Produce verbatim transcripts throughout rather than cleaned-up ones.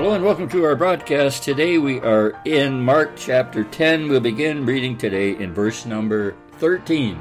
Hello and welcome to our broadcast. Today we are in Mark chapter ten. We'll begin reading today in verse number thirteen.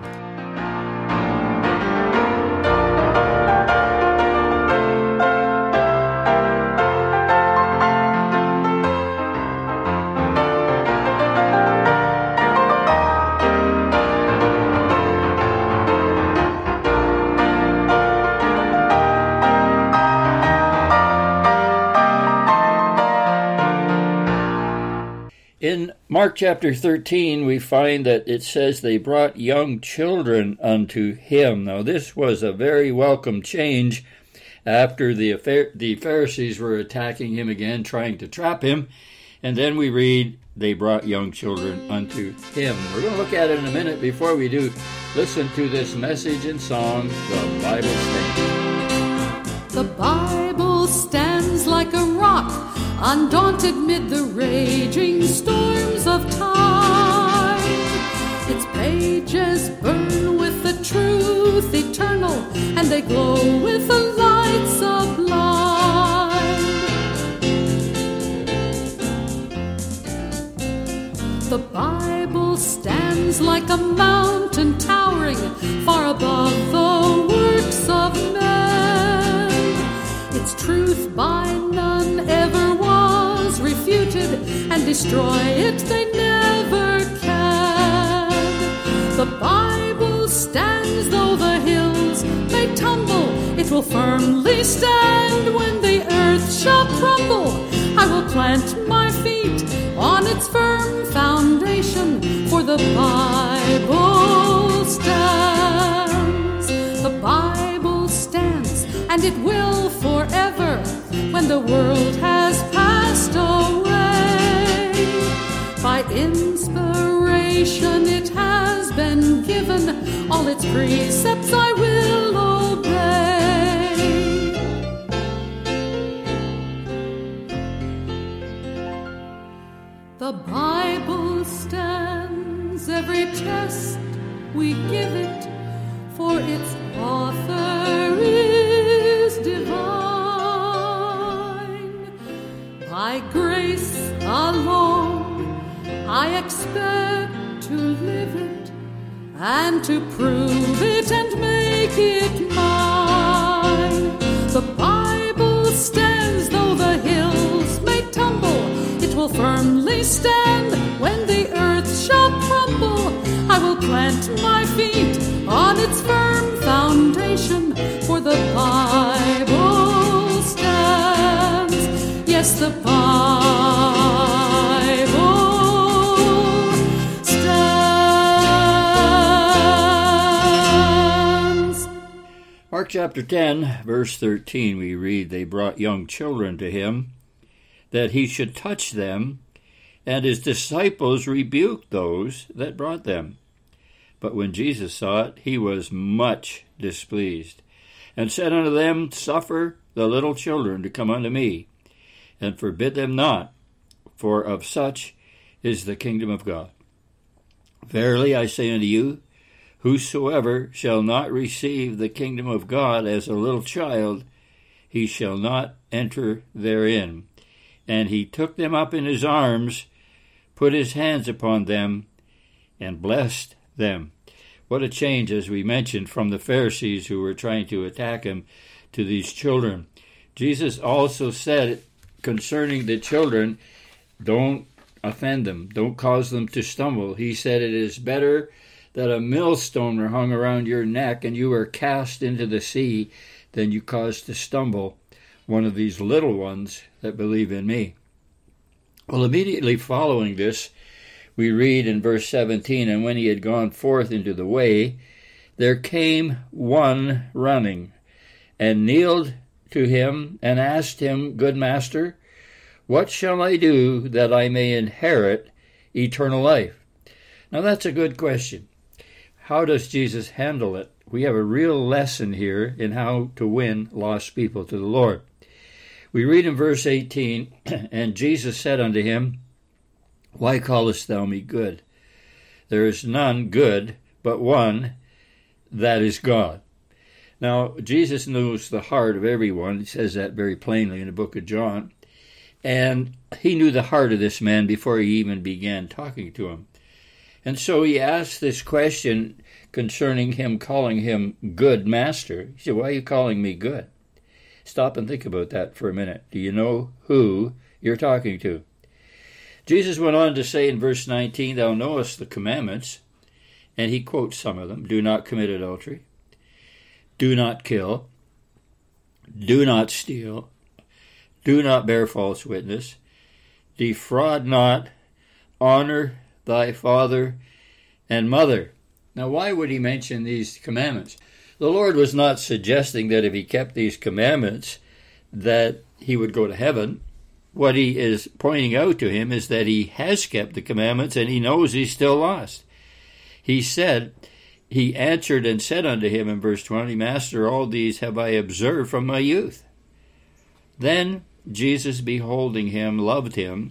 In Mark chapter thirteen, we find that it says they brought young children unto him. Now, this was a very welcome change after the the Pharisees were attacking him again, trying to trap him. And then we read, they brought young children unto him. We're going to look at it in a minute. Before we do, listen to this message and song, The Bible Stands. The Bible stands like a rock, undaunted mid the raging storms of time. Its pages burn with the truth eternal, and they glow with the light sublime. The Bible stands like a mountain towering far above the works of men. Its truth by none ever was refuted, and destroy it they never can. The Bible stands though the hills may tumble, it will firmly stand when the earth shall crumble. I will plant my feet on its firm foundation, for the Bible stands. The Bible stands, and it will forever, when the world has passed away. By inspiration it has been given, all its precepts I will obey. The Bible stands, every test we give it, for its author is divine. By grace alone I expect to live it, and to prove it and make it mine. The Bible stands though the hills may tumble, it will firmly stand when the earth shall crumble. I will plant my feet on its firm foundation, for the Bible stands. Yes, the Bible stands. Mark chapter ten, verse thirteen, we read, they brought young children to him, that he should touch them, and his disciples rebuked those that brought them. But when Jesus saw it, he was much displeased, and said unto them, Suffer the little children to come unto me, and forbid them not, for of such is the kingdom of God. Verily I say unto you, whosoever shall not receive the kingdom of God as a little child, he shall not enter therein. And he took them up in his arms, put his hands upon them, and blessed them. What a change, as we mentioned, from the Pharisees who were trying to attack him to these children. Jesus also said concerning the children, don't offend them, don't cause them to stumble. He said it is better that a millstone were hung around your neck and you were cast into the sea than you cause to stumble one of these little ones that believe in me. Well, immediately following this, we read in verse seventeen, and when he had gone forth into the way, there came one running, and kneeled to him, and asked him, Good master, what shall I do that I may inherit eternal life? Now that's a good question. How does Jesus handle it? We have a real lesson here in how to win lost people to the Lord. We read in verse eighteen, and Jesus said unto him, Why callest thou me good? There is none good but one, that is God. Now, Jesus knows the heart of everyone. He says that very plainly in the book of John. And he knew the heart of this man before he even began talking to him. And so he asked this question concerning him calling him good master. He said, why are you calling me good? Stop and think about that for a minute. Do you know who you're talking to? Jesus went on to say in verse nineteen, thou knowest the commandments, and he quotes some of them. Do not commit adultery. Do not kill. Do not steal. Do not bear false witness. Defraud not. Honor thy father and mother. Now, why would he mention these commandments? The Lord was not suggesting that if he kept these commandments that he would go to heaven. What he is pointing out to him is that he has kept the commandments and he knows he's still lost. He said, he answered and said unto him in verse twenty, Master, all these have I observed from my youth. Then Jesus, beholding him, loved him,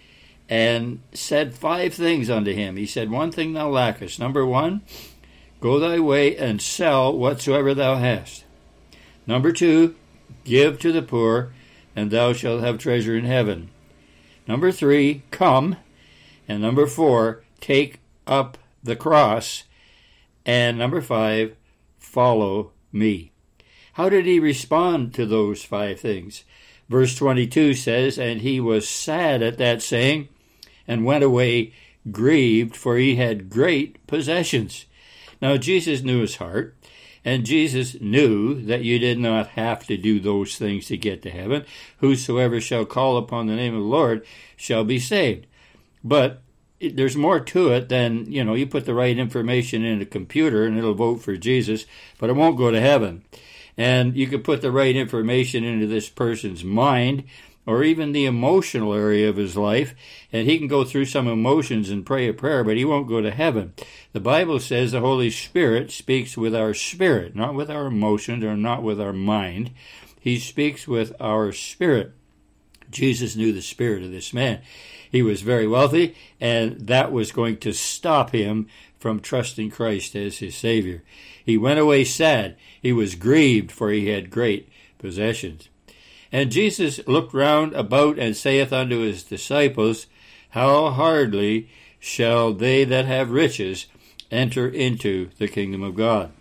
and said five things unto him. He said, one thing thou lackest. Number one, go thy way and sell whatsoever thou hast. Number two, give to the poor, and thou shalt have treasure in heaven. Number three, come. And number four, take up the cross. And number five, follow me. How did he respond to those five things? Verse twenty-two says, and he was sad at that saying, and went away grieved, for he had great possessions. Now Jesus knew his heart, and Jesus knew that you did not have to do those things to get to heaven. Whosoever shall call upon the name of the Lord shall be saved. But it, there's more to it than, you know, you put the right information in a computer and it'll vote for Jesus, but it won't go to heaven. And you could put the right information into this person's mind or even the emotional area of his life, and he can go through some emotions and pray a prayer, but he won't go to heaven. The Bible says the Holy Spirit speaks with our spirit, not with our emotions or not with our mind. He speaks with our spirit. Jesus knew the spirit of this man. He was very wealthy, and that was going to stop him from trusting Christ as his Savior. He went away sad. He was grieved, for he had great possessions. And Jesus looked round about and saith unto his disciples, how hardly shall they that have riches enter into the kingdom of God.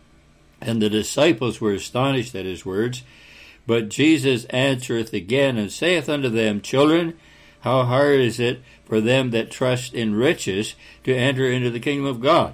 And the disciples were astonished at his words. But Jesus answereth again and saith unto them, children, how hard is it for them that trust in riches to enter into the kingdom of God?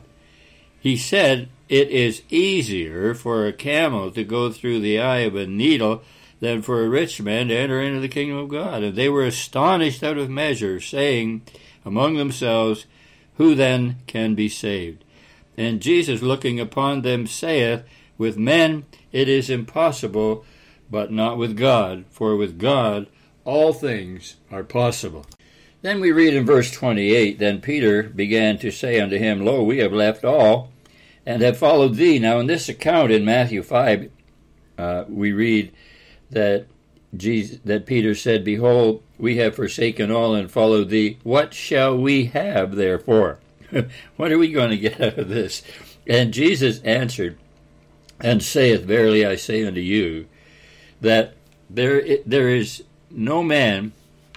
He said, it is easier for a camel to go through the eye of a needle than for a rich man to enter into the kingdom of God. And they were astonished out of measure, saying among themselves, who then can be saved? And Jesus, looking upon them, saith, with men it is impossible, but not with God, for with God all things are possible. Then we read in verse twenty-eight, then Peter began to say unto him, lo, we have left all, and have followed thee. Now in this account in Matthew five, uh, we read that Jesus, that Peter said, behold, we have forsaken all and followed thee. What shall we have therefore? What are we going to get out of this? And Jesus answered and saith, verily I say unto you, that there there is no man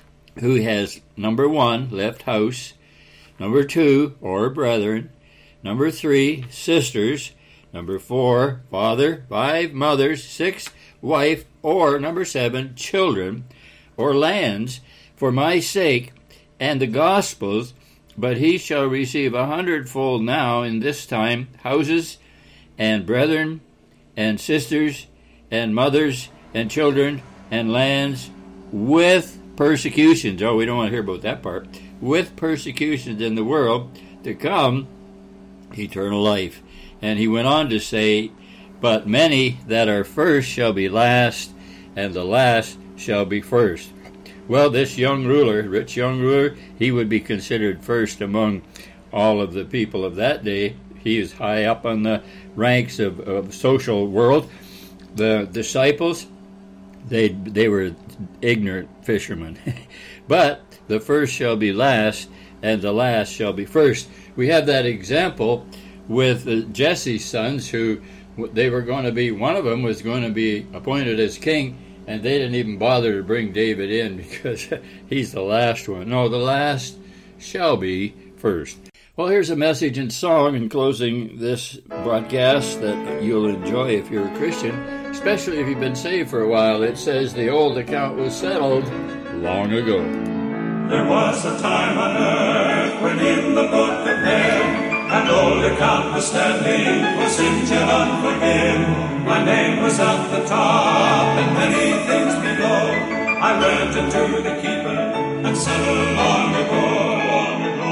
who has, number one, left house, number two, or brethren, number three, sisters, number four, father, five, mothers, six, wife, or number seven, children, or lands, for my sake and the gospel's, but he shall receive a hundredfold now in this time, houses, and brethren, and sisters, and mothers, and children, and lands, with persecutions. Oh, we don't want to hear about that part. With persecutions in the world to come, eternal life. And he went on to say, but many that are first shall be last, and the last shall be first. Well, this young ruler, rich young ruler, he would be considered first among all of the people of that day. He is high up on the ranks of, of social world. The disciples, they they were ignorant fishermen. But the first shall be last, and the last shall be first. We have that example with uh, Jesse's sons, who they were going to be, one of them was going to be appointed as king, And they didn't even bother to bring David in because he's the last one. No, the last shall be first. Well, here's a message in song in closing this broadcast that you'll enjoy if you're a Christian, especially if you've been saved for a while. It says, the old account was settled long ago. There was a time on earth when in the book of heaven an old account was standing, was injured unforgiven. My name was at the top and many things below. I went into the keeper and settled long ago, long ago,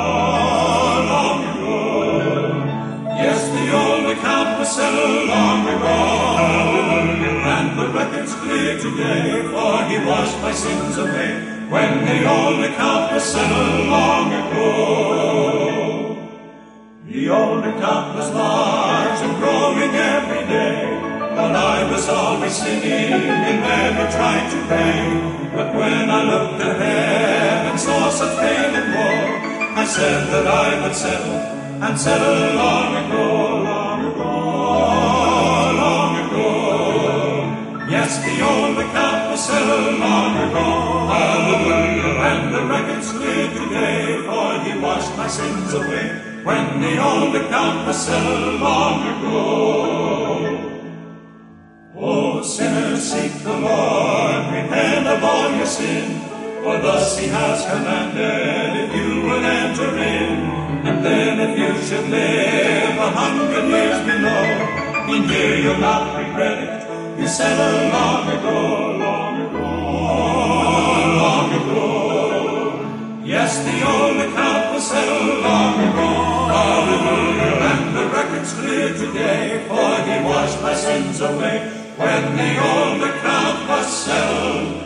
long ago. Yes, the old account was settled long ago, and the record's clear today, for he washed my sins away. When the old account was settled long ago. The old account was large and growing every day, but I was always sinning and never tried to pay. But when I looked ahead and saw such pain and woe, I said that I would settle, and settle long ago, long ago, long ago. Yes, the old account was settled long ago, hallelujah, and the record's clear today, for he washed my sins away. When the old account was settled long ago. Oh, sinners, seek the Lord, repent of all your sin, for thus he has commanded, if you will enter in. And then if you should live a hundred years below, in here you'll not regret it, you settled long ago, long ago, long ago. Yes, the old account was settled long ago. Hallelujah, and the record's clear today, for he washed my sins away. When the old account was settled